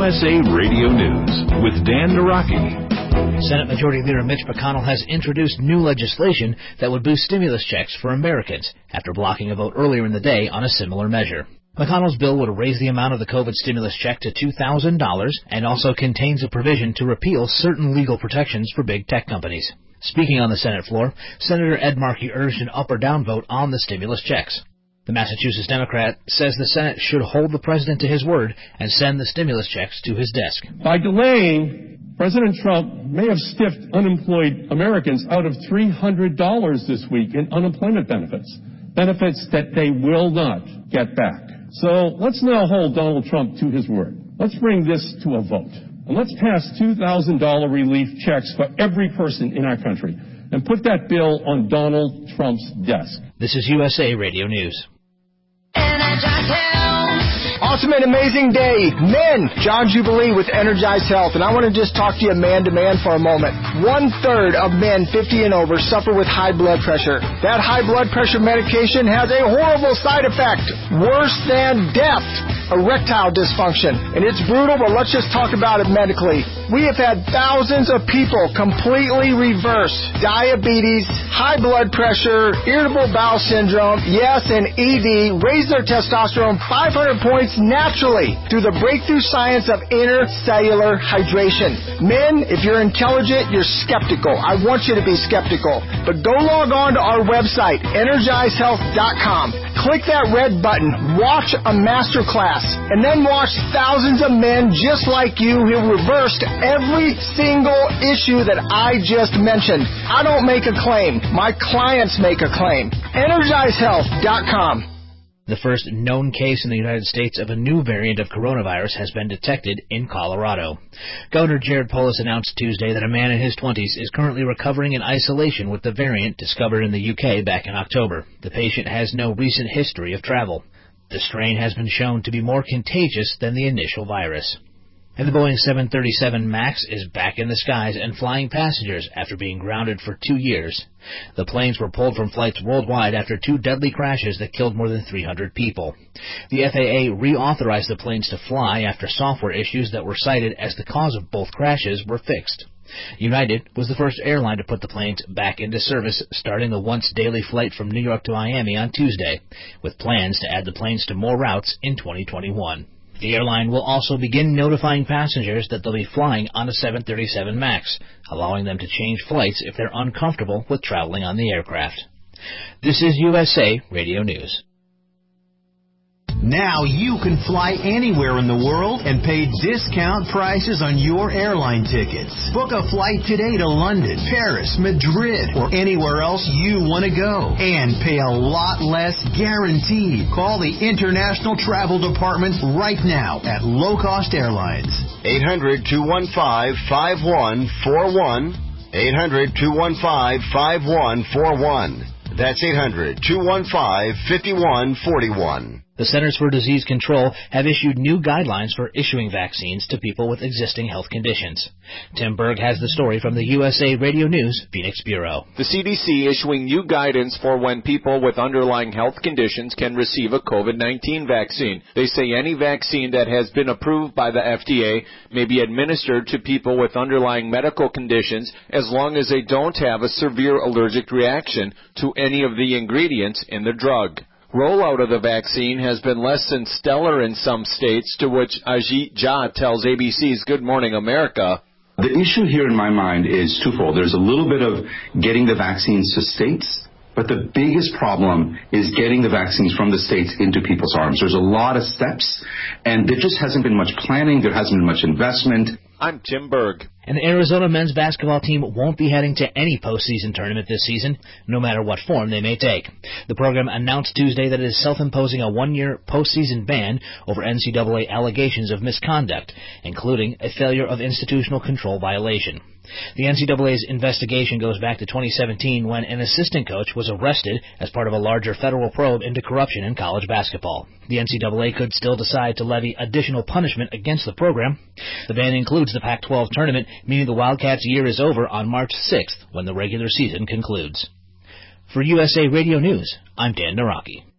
USA Radio News with Dan Naraki. Senate Majority Leader Mitch McConnell has introduced new legislation that would boost stimulus checks for Americans after blocking a vote earlier in the day on a similar measure. McConnell's bill would raise the amount of the COVID stimulus check to $2,000 and also contains a provision to repeal certain legal protections for big tech companies. Speaking on the Senate floor, Senator Ed Markey urged an up or down vote on the stimulus checks. The Massachusetts Democrat says the Senate should hold the president to his word and send the stimulus checks to his desk. By delaying, President Trump may have stiffed unemployed Americans out of $300 this week in unemployment benefits that they will not get back. So let's now hold Donald Trump to his word. Let's bring this to a vote. And let's pass $2,000 relief checks for every person in our country and put that bill on Donald Trump's desk. This is USA Radio News. Awesome and amazing day. Men, John Jubilee with Energize Health. And I want to just talk to you man to man for a moment. 1/3 of men 50 and over suffer with high blood pressure. That high blood pressure medication has a horrible side effect, worse than death, erectile dysfunction. And it's brutal, but let's just talk about it medically. We have had thousands of people completely reverse diabetes, high blood pressure, irritable bowel syndrome, yes, and ED, raise their testosterone 500 points naturally through the breakthrough science of intercellular hydration. Men, if you're intelligent, you're skeptical. I want you to be skeptical. But go log on to our website, EnergizeHealth.com. Click that red button, watch a master class, and then watch thousands of men just like you who reversed every single issue that I just mentioned. I don't make a claim. My clients make a claim. EnergizeHealth.com. The first known case in the United States of a new variant of coronavirus has been detected in Colorado. Governor Jared Polis announced Tuesday that a man in his 20s is currently recovering in isolation with the variant discovered in the UK back in October. The patient has no recent history of travel. The strain has been shown to be more contagious than the initial virus. And the Boeing 737 MAX is back in the skies and flying passengers after being grounded for 2 years. The planes were pulled from flights worldwide after 2 deadly crashes that killed more than 300 people. The FAA reauthorized the planes to fly after software issues that were cited as the cause of both crashes were fixed. United was the first airline to put the planes back into service, starting the once-daily flight from New York to Miami on Tuesday, with plans to add the planes to more routes in 2021. The airline will also begin notifying passengers that they'll be flying on a 737 MAX, allowing them to change flights if they're uncomfortable with traveling on the aircraft. This is USA Radio News. Now you can fly anywhere in the world and pay discount prices on your airline tickets. Book a flight today to London, Paris, Madrid, or anywhere else you want to go. And pay a lot less guaranteed. Call the International Travel Department right now at Low Cost Airlines. 800-215-5141. 800-215-5141. That's 800-215-5141. The Centers for Disease Control have issued new guidelines for issuing vaccines to people with existing health conditions. Tim Berg has the story from the USA Radio News Phoenix Bureau. The CDC issuing new guidance for when people with underlying health conditions can receive a COVID-19 vaccine. They say any vaccine that has been approved by the FDA may be administered to people with underlying medical conditions as long as they don't have a severe allergic reaction to any of the ingredients in the drug. Rollout of the vaccine has been less than stellar in some states, to which Ajit Jha tells ABC's Good Morning America. The issue here in my mind is twofold. There's a little bit of getting the vaccines to states, but the biggest problem is getting the vaccines from the states into people's arms. There's a lot of steps, and there just hasn't been much planning. There hasn't been much investment. I'm Tim Berg. And the Arizona men's basketball team won't be heading to any postseason tournament this season, no matter what form they may take. The program announced Tuesday that it is self-imposing a 1-year postseason ban over NCAA allegations of misconduct, including a failure of institutional control violation. The NCAA's investigation goes back to 2017 when an assistant coach was arrested as part of a larger federal probe into corruption in college basketball. The NCAA could still decide to levy additional punishment against the program. The ban includes the Pac-12 tournament, meaning the Wildcats' year is over on March 6th when the regular season concludes. For USA Radio News, I'm Dan Naraki.